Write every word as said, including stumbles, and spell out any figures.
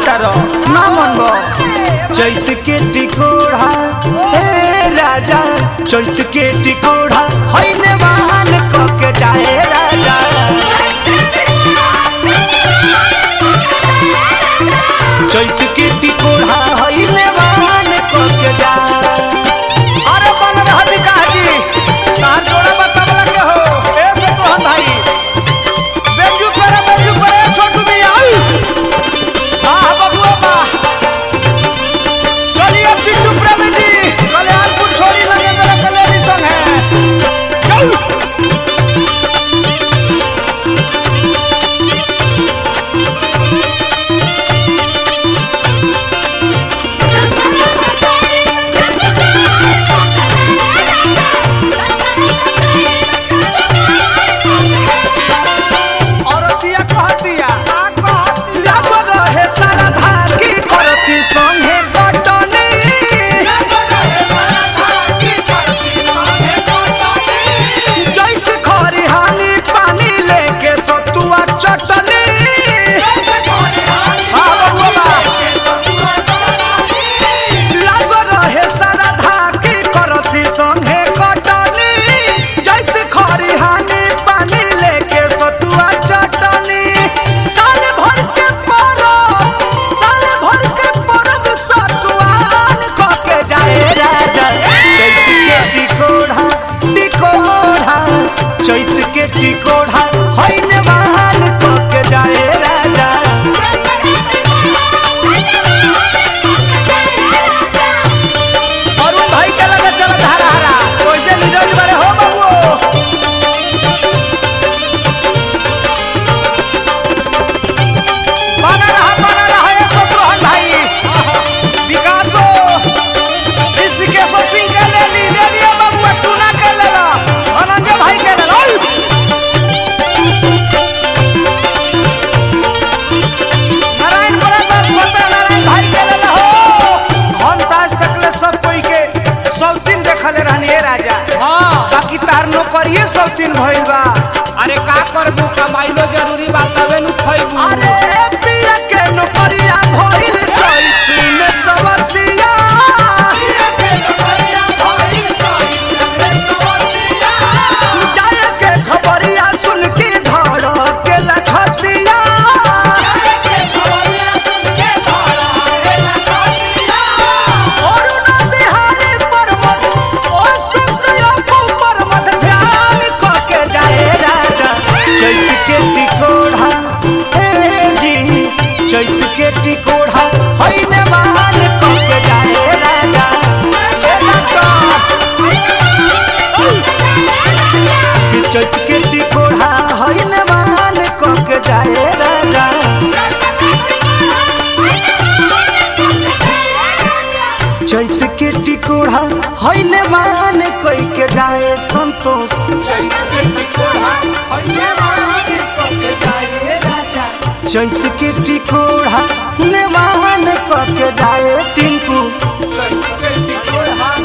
तारो ना मनबो चैत के टिकोड़ा ए राजा चैत के टिकोड़ा होइने मान क के जाए राजा चैत के टिकोड़ा होइने मान क के जा अरे बन रहा विकाजी तार जोड़ा बतावला के हो ए से तो हम भाई बेजू पर बेजू पर छोटू भी आई हां बबुआ बा चलिए पिट्टू प्रेम जी कल्याणपुर छोड़ी लगे मेरा कल्याणी संग है चल टिकोड़ा होइने मान क के जाए राजा अरुण भाई के लगे चल धारा हरा ओइसे नीरज बारे हो बाबू बना रहा बना रहा ये शत्रुघ्न भाई विकासो ऋषिकेश सिंह के ले ली ले लिया बाबू टूना के ले ला अनंजय भाई के ले ला सौतीन देखले रहनी है राजा हां बाकी तार नो करिए सौतीन भइल बा अरे का करबू कमाइलो जरूरी बा तबे नु खइबू अरे पिया के नो करिया भइल चैती में सवतिया पिया के नो करिया भइल चैती में सवतिया जाय के खबरिया सुन के धड़ के लखतिया जाय के खबरिया सुन के धड़ के लखतिया और ना बिहारी चैत के टिकोड़ा ए जी चैत के टिकोड़ा होइने मान क के जाए राजा कि चैत के टिकोड़ा होइने मान क के जाए राजा चैत के टिकोड़ा होइने मान क के जाए संतोष चैत के टिकोड़ा होइने मान क के जाए राजा चैत के टिकोड़ा ने मान क के जाए टिंकू चैत के टिकोड़ा